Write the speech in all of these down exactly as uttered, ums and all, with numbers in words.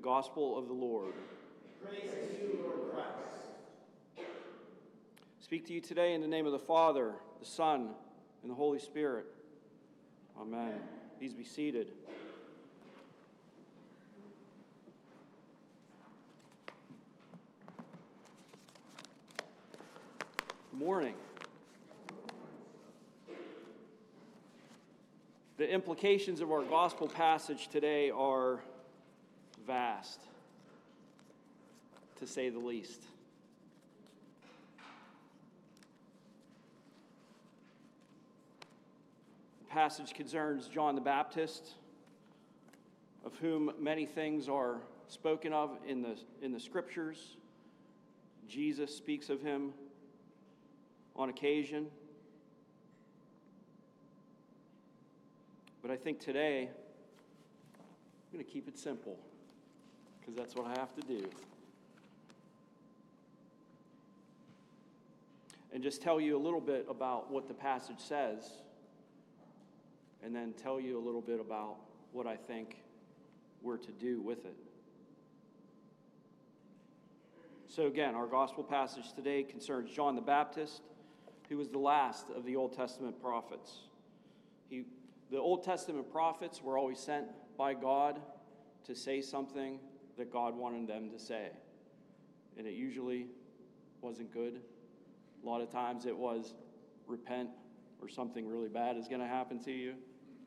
gospel of the Lord. Praise to you, Lord Christ. Speak to you today in the name of the Father, the Son, and the Holy Spirit. Amen. Please be seated. Good morning. The implications of our gospel passage today are vast, to say the least. The passage concerns John the Baptist, of whom many things are spoken of in the, in the scriptures. Jesus speaks of him on occasion. But I think today, I'm going to keep it simple, because that's what I have to do. And just tell you a little bit about what the passage says, and then tell you a little bit about what I think we're to do with it. So again, our gospel passage today concerns John the Baptist, who was the last of the Old Testament prophets. He, the Old Testament prophets were always sent by God to say something that God wanted them to say. And it usually wasn't good. A lot of times it was, repent, or something really bad is going to happen to you.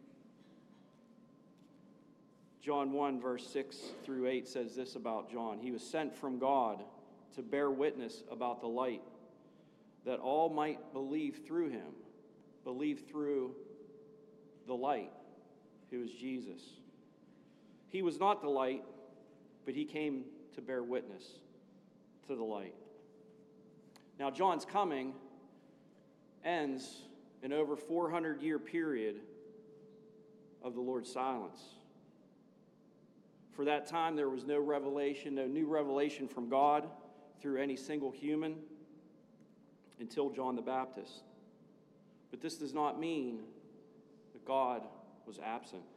John one, verse six through eight says this about John. He was sent from God to bear witness about the light, that all might believe through him, believe through the light, who is Jesus. He was not the light, but he came to bear witness to the light. Now, John's coming ends an over four hundred year period of the Lord's silence. For that time, there was no revelation, no new revelation from God through any single human until John the Baptist. But this does not mean that God was absent.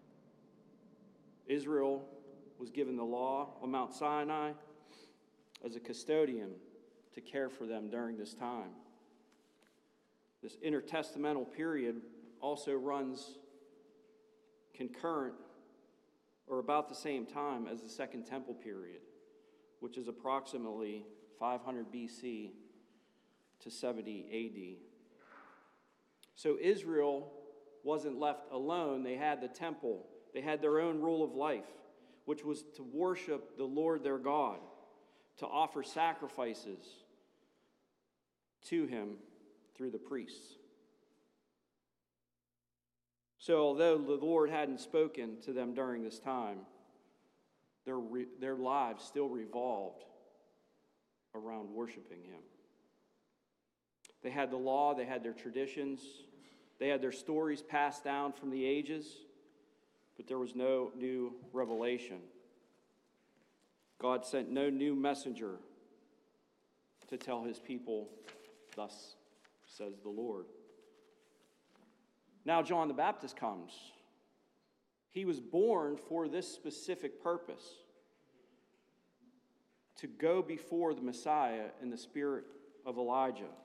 Israel was given the law on Mount Sinai as a custodian to care for them during this time. This intertestamental period also runs concurrent or about the same time as the Second Temple period, which is approximately five hundred B C to seventy A D. So Israel wasn't left alone. They had the temple. They had their own rule of life, which was to worship the Lord their God, to offer sacrifices to him through the priests. So although the Lord hadn't spoken to them during this time, their, re- their lives still revolved around worshiping him. They had the law, they had their traditions, they had their stories passed down from the ages, but there was no new revelation. God sent no new messenger to tell his people, thus says the Lord. Now John the Baptist comes. He was born for this specific purpose, to go before the Messiah in the spirit of Elijah.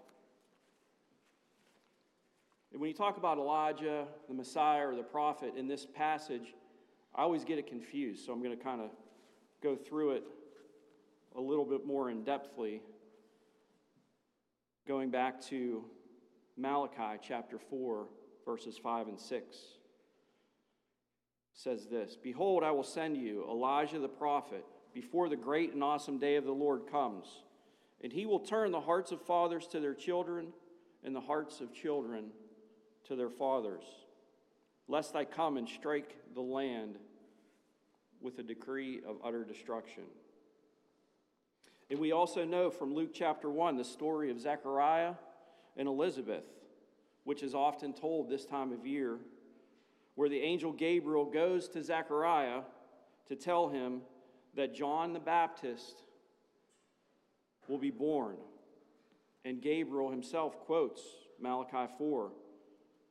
And when you talk about Elijah, the Messiah, or the prophet in this passage, I always get it confused, so I'm going to kind of go through it a little bit more in-depthly, going back to Malachi chapter four, verses five and six. Says this, "Behold, I will send you Elijah the prophet before the great and awesome day of the Lord comes, and he will turn the hearts of fathers to their children and the hearts of children to their fathers, lest I come and strike the land with a decree of utter destruction." And we also know from Luke chapter one the story of Zechariah and Elizabeth, which is often told this time of year, where the angel Gabriel goes to Zechariah to tell him that John the Baptist will be born. And Gabriel himself quotes Malachi four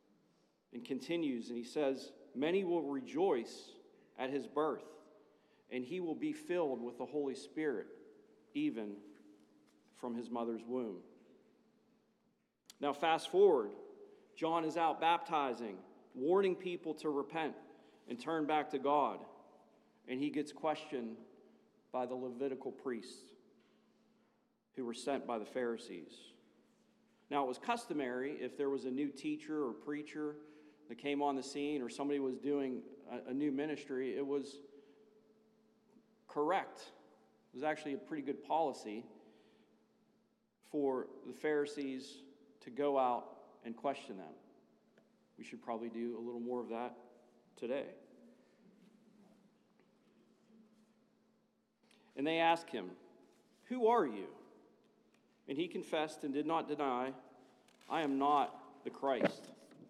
and continues, and he says, "Many will rejoice at his birth and he will be filled with the Holy Spirit, even from his mother's womb. Now, fast forward. John is out baptizing, warning people to repent and turn back to God. And he gets questioned by the Levitical priests who were sent by the Pharisees. Now, it was customary if there was a new teacher or preacher that came on the scene, or somebody was doing a, a new ministry, it was correct. It was actually a pretty good policy for the Pharisees to go out and question them. We should probably do a little more of that today. And they asked him, "Who are you?" And he confessed and did not deny, "I am not the Christ."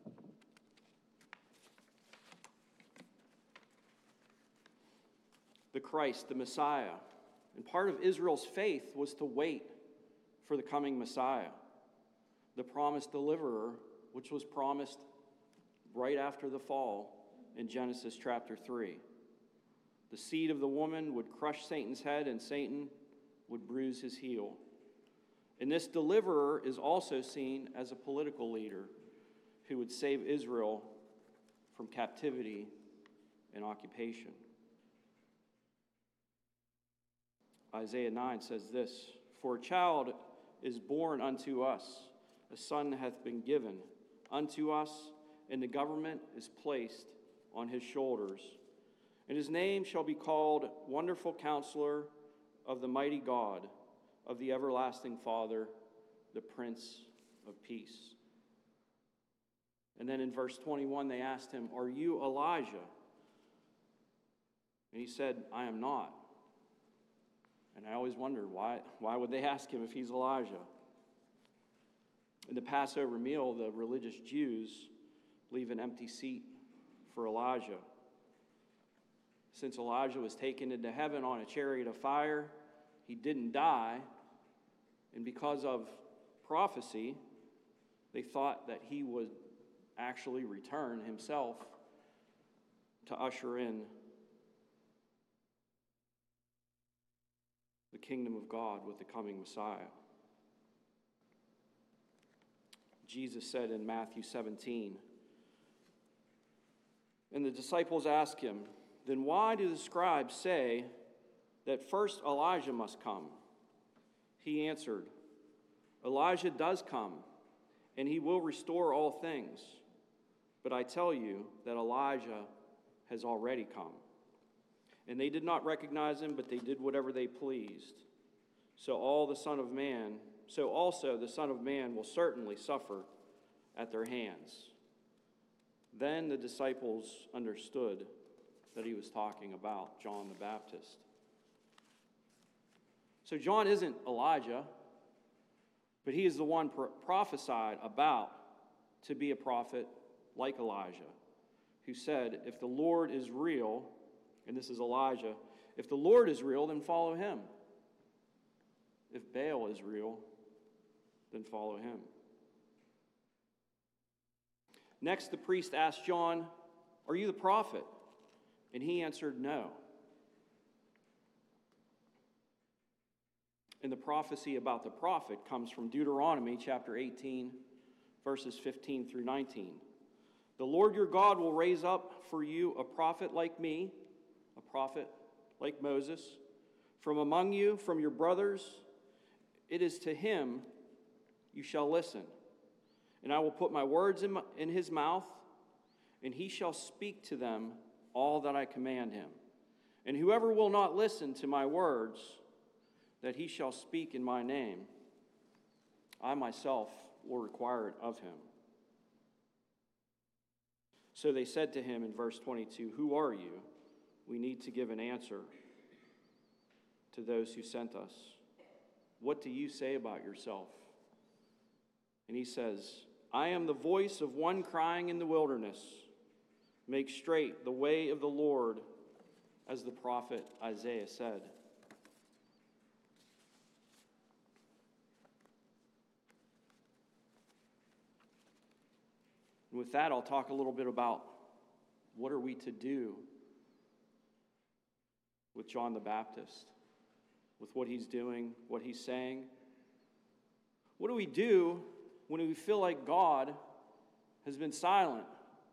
The Christ, the Messiah. And part of Israel's faith was to wait for the coming Messiah, the promised deliverer, which was promised right after the fall in Genesis chapter three. The seed of the woman would crush Satan's head, and Satan would bruise his heel. And this deliverer is also seen as a political leader who would save Israel from captivity and occupation. Isaiah nine says this, "For a child is born unto us, a son hath been given unto us, and the government is placed on his shoulders. And his name shall be called Wonderful Counselor, of the Mighty God, of the Everlasting Father, the Prince of Peace." And then in verse twenty-one, they asked him, "Are you Elijah?" And he said, "I am not." And I always wondered, why, why would they ask him if he's Elijah? In the Passover meal, the religious Jews leave an empty seat for Elijah. Since Elijah was taken into heaven on a chariot of fire, he didn't die. And because of prophecy, they thought that he would actually return himself to usher in the kingdom of God with the coming Messiah. Jesus said in Matthew seventeen, and the disciples asked him, "Then why do the scribes say that first Elijah must come?" He answered, "Elijah does come, and he will restore all things. But I tell you that Elijah has already come." And they did not recognize him, but they did whatever they pleased. So all the Son of Man, so also the Son of Man will certainly suffer at their hands. Then the disciples understood that he was talking about John the Baptist. So John isn't Elijah, but he is the one pro- prophesied about to be a prophet like Elijah, who said, "If the Lord is real," and this is Elijah, "if the Lord is real, then follow him. If Baal is real, then follow him." Next, the priest asked John, "Are you the prophet?" And he answered, "No." And the prophecy about the prophet comes from Deuteronomy chapter eighteen, verses fifteen through nineteen. "The Lord your God will raise up for you a prophet like me," a prophet like Moses, "from among you, from your brothers. It is to him you shall listen. And I will put my words in, my, in his mouth, and he shall speak to them all that I command him. And whoever will not listen to my words that he shall speak in my name, I myself will require it of him." So they said to him in verse twenty-two, "Who are you? We need to give an answer to those who sent us. What do you say about yourself?" And he says, "I am the voice of one crying in the wilderness, make straight the way of the Lord, as the prophet Isaiah said." And with that, I'll talk a little bit about what are we to do with John the Baptist, with what he's doing, what he's saying? What do we do when we feel like God has been silent?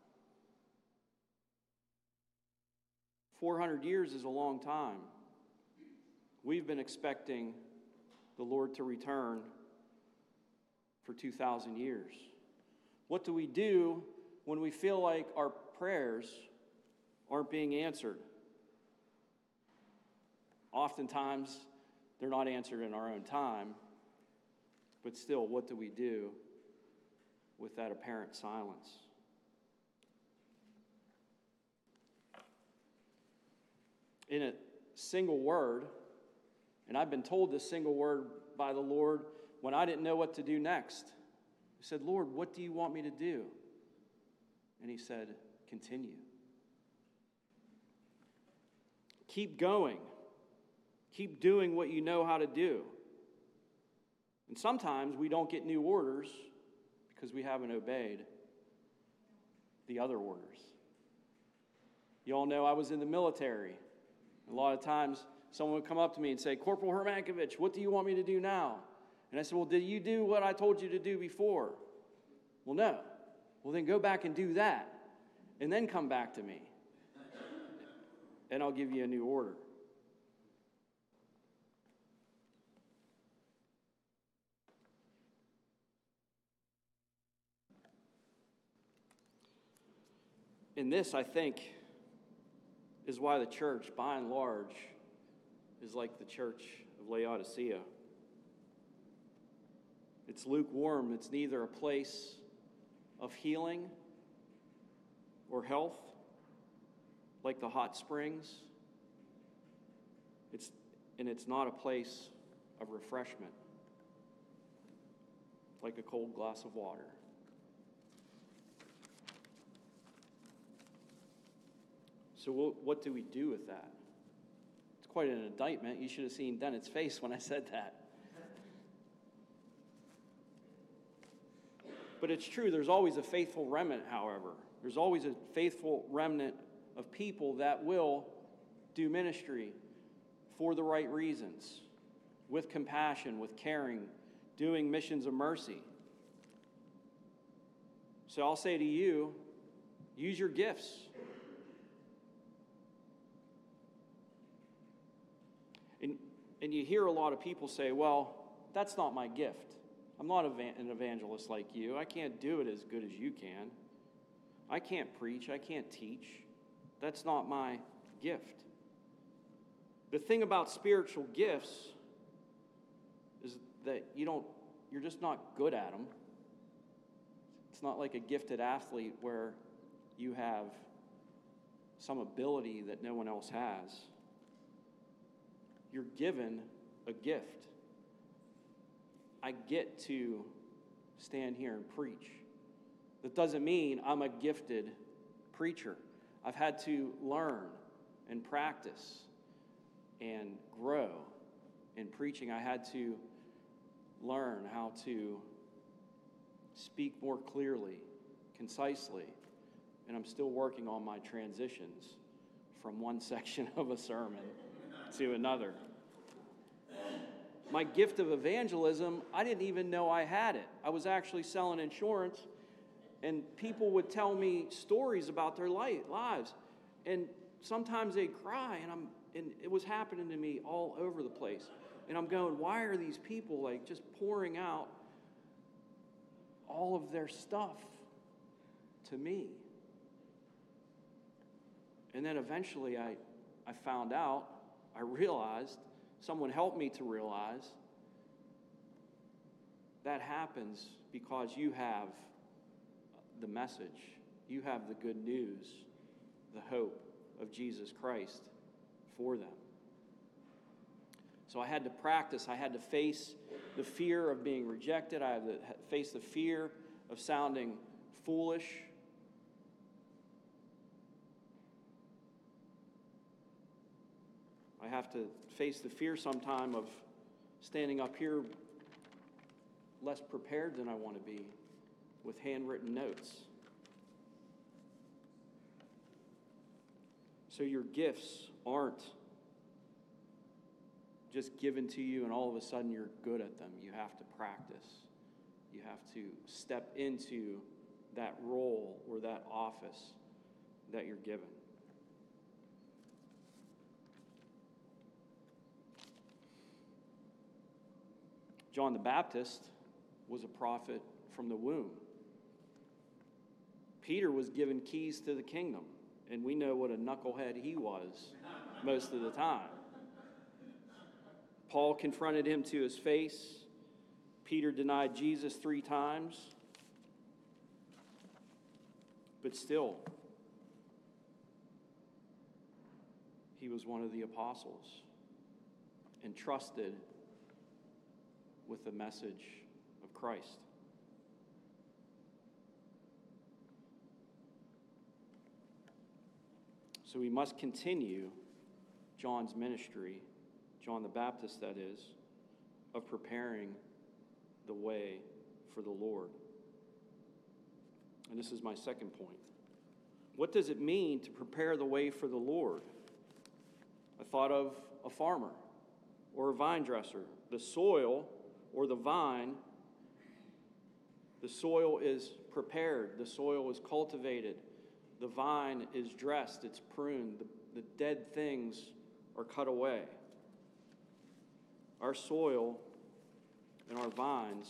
four hundred years is a long time. We've been expecting the Lord to return for two thousand years. What do we do when we feel like our prayers aren't being answered? Oftentimes, they're not answered in our own time, but still, what do we do with that apparent silence? In a single word, and I've been told this single word by the Lord when I didn't know what to do next. I said, Lord, what do you want me to do? And he said, continue. Keep going. Keep doing what you know how to do. And sometimes we don't get new orders because we haven't obeyed the other orders. You all know I was in the military. A lot of times someone would come up to me and say, Corporal Hermankiewicz, what do you want me to do now? And I said, well, did you do what I told you to do before? Well, no. Well, then go back and do that. And then come back to me. And I'll give you a new order. And this, I think, is why the church, by and large, is like the church of Laodicea. It's lukewarm. It's neither a place of healing or health, like the hot springs. It's, and it's not a place of refreshment, like a cold glass of water. So what, what do we do with that? It's quite an indictment. You should have seen Dennett's face when I said that. But it's true, there's always a faithful remnant, however. There's always a faithful remnant of people that will do ministry for the right reasons, with compassion, with caring, doing missions of mercy. So I'll say to you, use your gifts. And, and you hear a lot of people say, well, that's not my gift. I'm not an evangelist like you. I can't do it as good as you can. I can't preach. I can't teach. That's not my gift. The thing about spiritual gifts is that you don't, you're just not good at them. It's not like a gifted athlete where you have some ability that no one else has. You're given a gift. I get to stand here and preach. That doesn't mean I'm a gifted preacher. I've had to learn and practice and grow in preaching. I had to learn how to speak more clearly, concisely, and I'm still working on my transitions from one section of a sermon to another. My gift of evangelism, I didn't even know I had it. I was actually selling insurance, and people would tell me stories about their lives, and sometimes they'd cry, and I'm, and it was happening to me all over the place. And I'm going, why are these people like just pouring out all of their stuff to me? And then eventually I, I found out, I realized, someone helped me to realize that happens because you have the message. You have the good news, the hope of Jesus Christ for them. So I had to practice. I had to face the fear of being rejected. I had to face the fear of sounding foolish. I have to face the fear sometime of standing up here less prepared than I want to be with handwritten notes. So your gifts aren't just given to you and all of a sudden you're good at them. You have to practice. You have to step into that role or that office that you're given. John the Baptist was a prophet from the womb. Peter was given keys to the kingdom, and we know what a knucklehead he was most of the time. Paul confronted him to his face. Peter denied Jesus three times. But still, he was one of the apostles, entrusted with the message of Christ. So we must continue John's ministry, John the Baptist that is, of preparing the way for the Lord. And this is my second point. What does it mean to prepare the way for the Lord? I thought of a farmer or a vine dresser. The soil or the vine, the soil is prepared, the soil is cultivated, the vine is dressed, it's pruned, the, the dead things are cut away. Our soil and our vines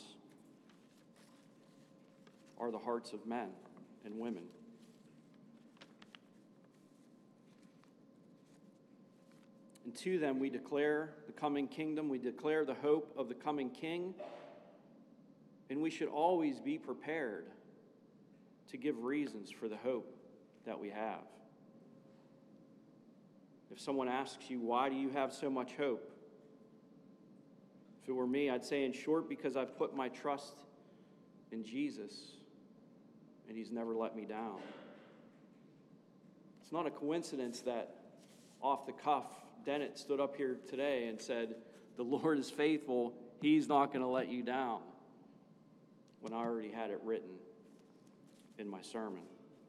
are the hearts of men and women. And to them we declare the coming kingdom, we declare the hope of the coming king, and we should always be prepared to give reasons for the hope that we have. If someone asks you, why do you have so much hope? If it were me, I'd say in short, because I've put my trust in Jesus, and he's never let me down. It's not a coincidence that off the cuff, Dennett stood up here today and said, the Lord is faithful, he's not going to let you down, when I already had it written in my sermon.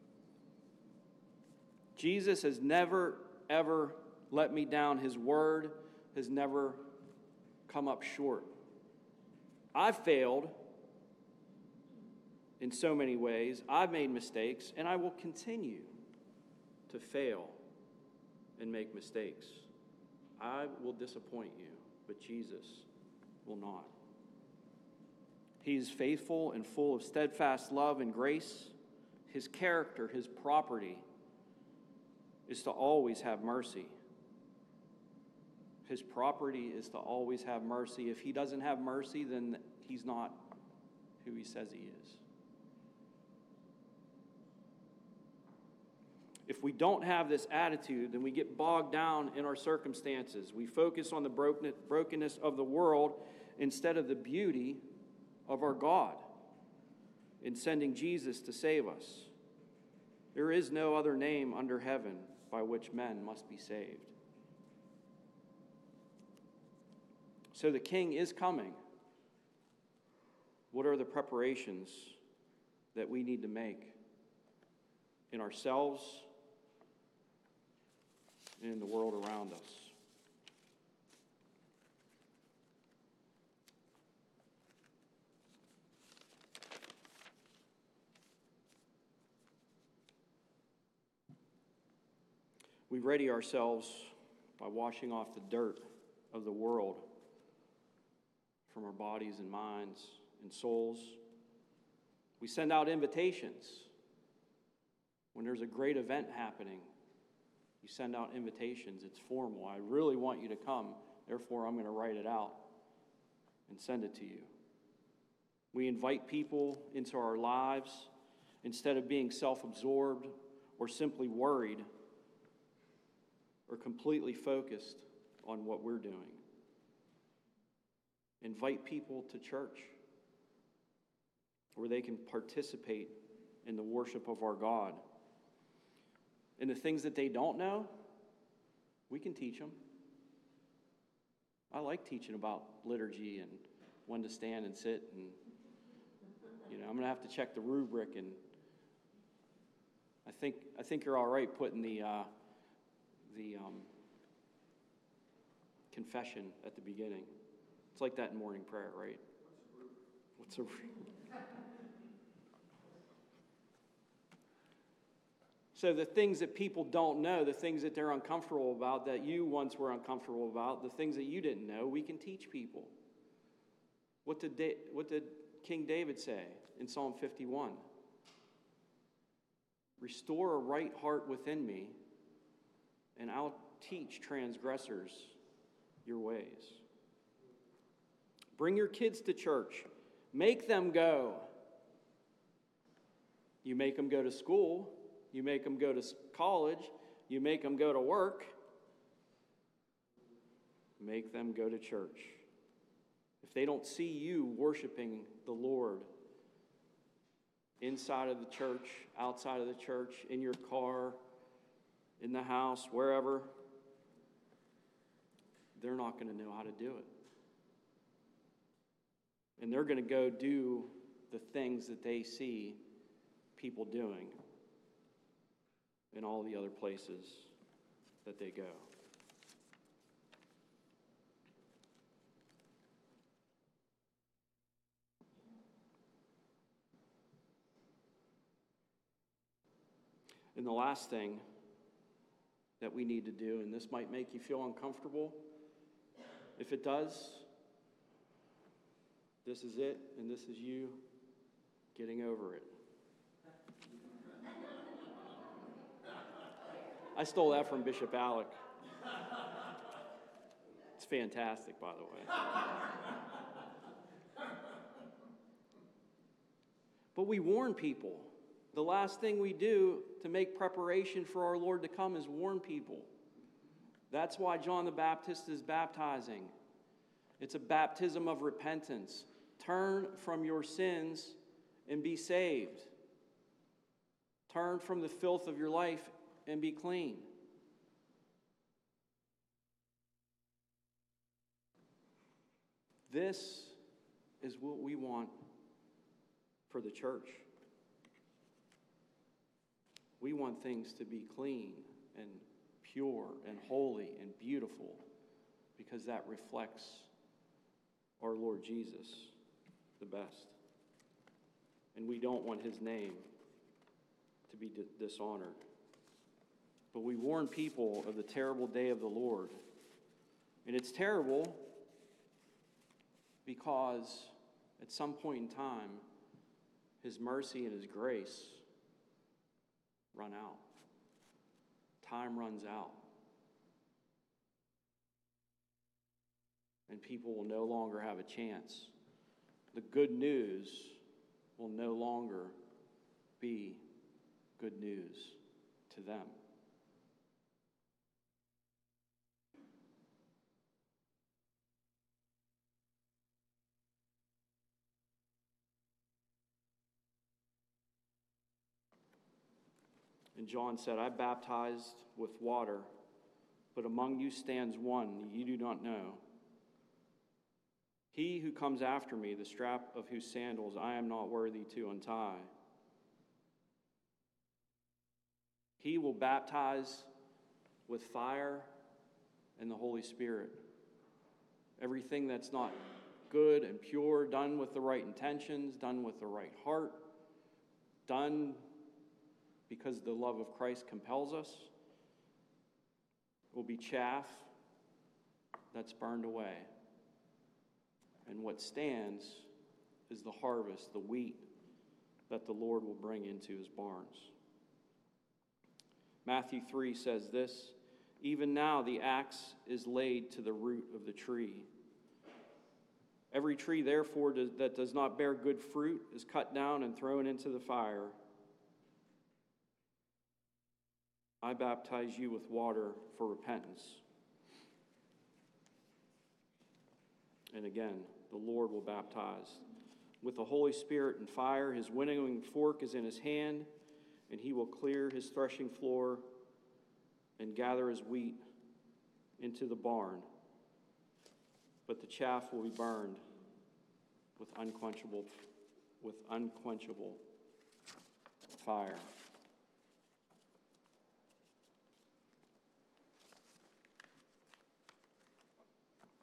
Jesus has never, ever let me down. His word has never come up short. I've failed in so many ways. I've made mistakes, and I will continue to fail and make mistakes. I will disappoint you, but Jesus will not. He is faithful and full of steadfast love and grace. His character, his property, is to always have mercy. His property is to always have mercy. If he doesn't have mercy, then he's not who he says he is. If we don't have this attitude, then we get bogged down in our circumstances. We focus on the brokenness of the world instead of the beauty of our God in sending Jesus to save us. There is no other name under heaven by which men must be saved. So the King is coming. What are the preparations that we need to make in ourselves and in the world around us? We ready ourselves by washing off the dirt of the world from our bodies and minds and souls. We send out invitations. When there's a great event happening, you send out invitations. It's formal. I really want you to come. Therefore, I'm going to write it out and send it to you. We invite people into our lives instead of being self-absorbed or simply worried or completely focused on what we're doing. Invite people to church where they can participate in the worship of our God. And the things that they don't know, we can teach them. I like teaching about liturgy and when to stand and sit. And, you know, I'm going to have to check the rubric. And I think I think you're all right putting the uh, the um, confession at the beginning. It's like that in morning prayer, right? What's a root? So the things that people don't know, the things that they're uncomfortable about, that you once were uncomfortable about, the things that you didn't know, we can teach people. What did, da- what did King David say in Psalm fifty-one? Restore a right heart within me, and I'll teach transgressors your ways. Bring your kids to church. Make them go. You make them go to school. You make them go to college. You make them go to work. Make them go to church. If they don't see you worshiping the Lord inside of the church, outside of the church, in your car, in the house, wherever, they're not going to know how to do it. And they're going to go do the things that they see people doing in all the other places that they go. And the last thing that we need to do, and this might make you feel uncomfortable, if it does, this is it, and this is you getting over it. I stole that from Bishop Alec. It's fantastic, by the way. But we warn people. The last thing we do to make preparation for our Lord to come is warn people. That's why John the Baptist is baptizing. It's a baptism of repentance. Turn from your sins and be saved. Turn from the filth of your life and be clean. This is what we want for the church. We want things to be clean and pure and holy and beautiful because that reflects our Lord Jesus the best. And we don't want his name to be di- dishonored. But we warn people of the terrible day of the Lord. And it's terrible because at some point in time, his mercy and his grace run out. Time runs out. And people will no longer have a chance. The good news will no longer be good news to them. And John said, I baptized with water, but among you stands one you do not know. He who comes after me, the strap of whose sandals I am not worthy to untie. He will baptize with fire and the Holy Spirit. Everything that's not good and pure, done with the right intentions, done with the right heart, done because the love of Christ compels us, will be chaff that's burned away. And what stands is the harvest, the wheat that the Lord will bring into his barns. Matthew three says this, even now the axe is laid to the root of the tree. Every tree, therefore, that does not bear good fruit is cut down and thrown into the fire. I baptize you with water for repentance. And again, the Lord will baptize with the Holy Spirit and fire. His winnowing fork is in his hand, and he will clear his threshing floor and gather his wheat into the barn. But the chaff will be burned with unquenchable, with unquenchable fire.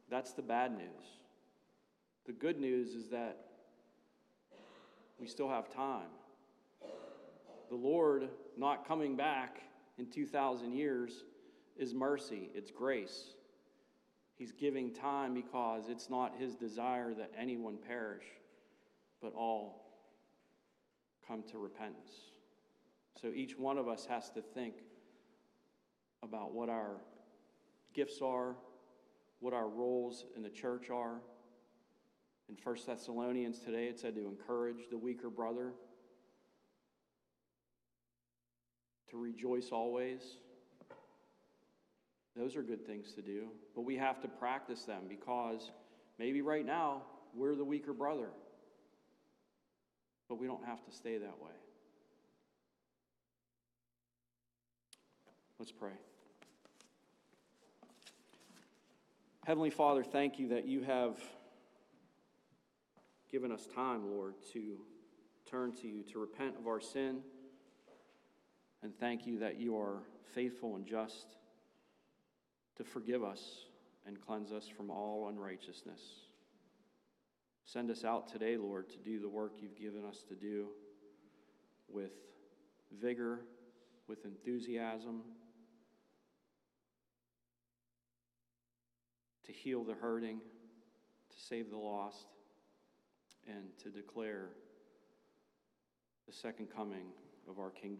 That's the bad news. The good news is that we still have time. The Lord not coming back in two thousand years is mercy, it's grace. He's giving time because it's not his desire that anyone perish, but all come to repentance. So each one of us has to think about what our gifts are, what our roles in the church are. In First Thessalonians today, it said to encourage the weaker brother, to rejoice always. Those are good things to do, but we have to practice them because maybe right now we're the weaker brother, but we don't have to stay that way. Let's pray. Heavenly Father, thank you that you have given us time, Lord, to turn to you, to repent of our sin, and thank you that you are faithful and just to forgive us and cleanse us from all unrighteousness. Send us out today, Lord, to do the work you've given us to do with vigor, with enthusiasm, to heal the hurting, to save the lost, and to declare the second coming of our King